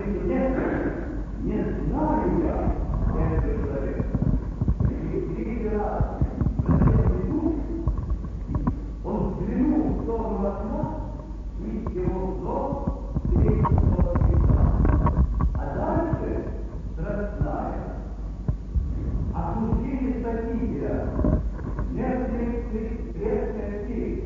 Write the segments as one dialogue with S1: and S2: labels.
S1: говорит, не знаю я этого человека. И третий раз братья идут, он взглянул в сторону окна, и его взор встретил снова Христа. А дальше страстная. Осуждение Спасителя, несколько грешных сил.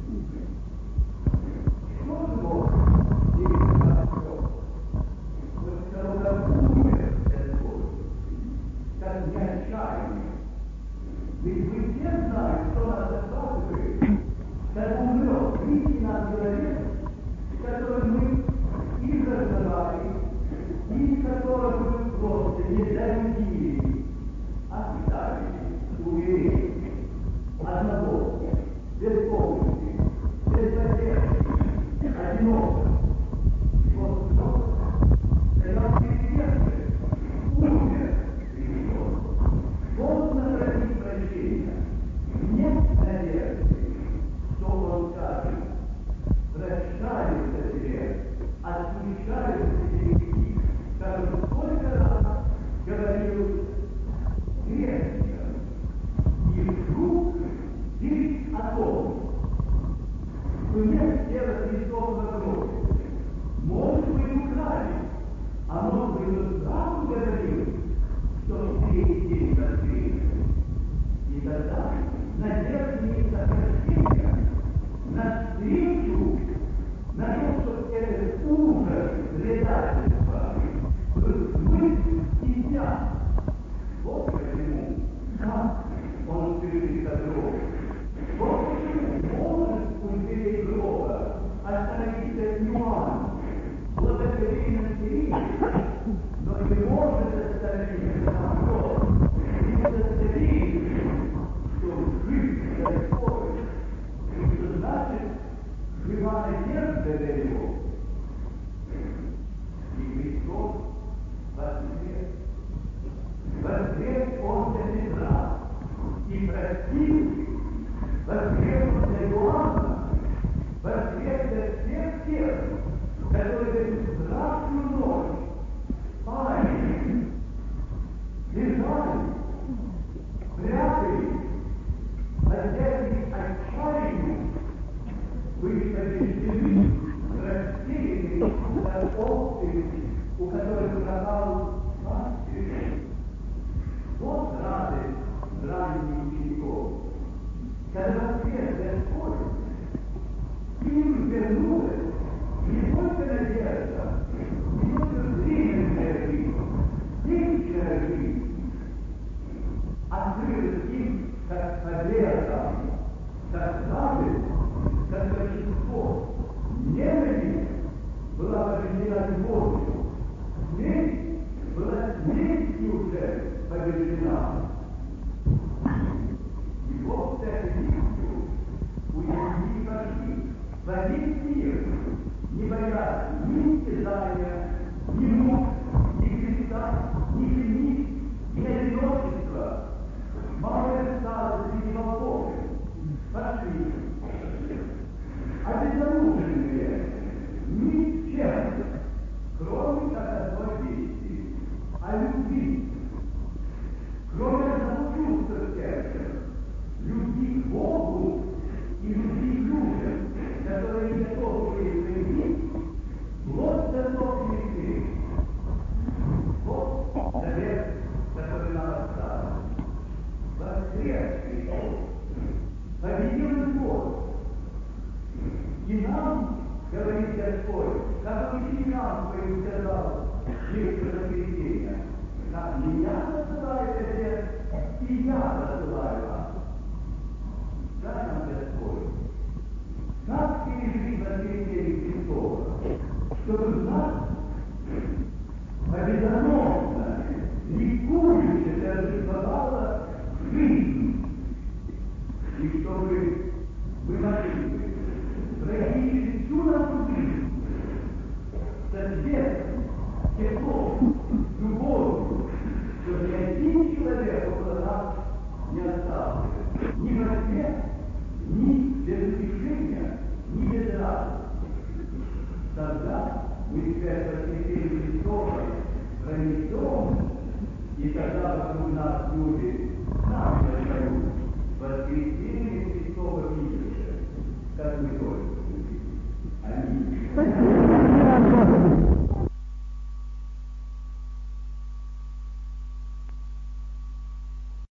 S1: Что же Бог делает на все? Вот когда умер этот Бог, как неотчаянный. Ведь вы все знаете, что нас заставляет, как умрет истинный человек, который мы и разговаривали, и которого мы просто не доверили, оставили, уверили. Одного, без помощи, без поддержки, одиноко. Вот кто? Это переверши, умер Христос. Поздно просить прощения. Нет надежды, что Он скажет. Прощаются тебе, отпущаются тебе грехи, как сколько раз говорил грешникам. И вдруг речь о том, что нет тела Христова крови. Может быть, украли, а может быть, он сразу говорил, что в третий день воскресит. И тогда надежда есть на прощение, на встречу, на то, что этот ужас предательства смыть и снять. Вот почему он впереди козлов. Вот почему может умереть гроба, остановиться нюанс, благословение Сирии, но не может остановиться вопрос. И удостоверить, что жизнь происходит, что значит жива надежда для него. И Христос воскрес. Воскрес Он для Петра и простил, воскрес для Иоанна, воскрес для всех тех, которые в страшную ночь спали, лежали, прятались, отделались отчаянию, были побеждены, растеряны, толстые, у которых пропал мастер. Вот радость ранних учеников. Когда воскрес Господь, им вернулась не только надежда, не только временная жизнь, вечная жизнь. Открылась им как победа, как радость, как торжество. Ненависть была побеждена любовью. Смерть была смертью уже побеждена. И вот этой миссию ученики пошли во весь мир, не боясь ни стязания, ни мук, ни креста, ни жених, ни одиночества. Малая стала среди волков. Пошли. Обезоруженные ничем, кроме как одной вести, о любви. Кроме одного чувства в сердце, любви к Богу и любви к людям, которые не готовы проявить, вот готов Христос. Вот завет, который нам оставил. Воскрес Христос, победил любовь. И нам, говорит Господь, как ученикам своим сказал, есть воскресенье, как меня посылает Отец, и я посылаю вас. Дай нам Господь, как пережить воскресенье Христова, чтобы нас победоносно, ликующе торжествовала жизнь, и чтобы мы могли пройти всю нашу жизнь со светом, теплом, любовью, чтобы ни один человек около нас не остался ни во тьме, ни без утешения, ни без радости. Тогда мы теперь воскресенье Христова будет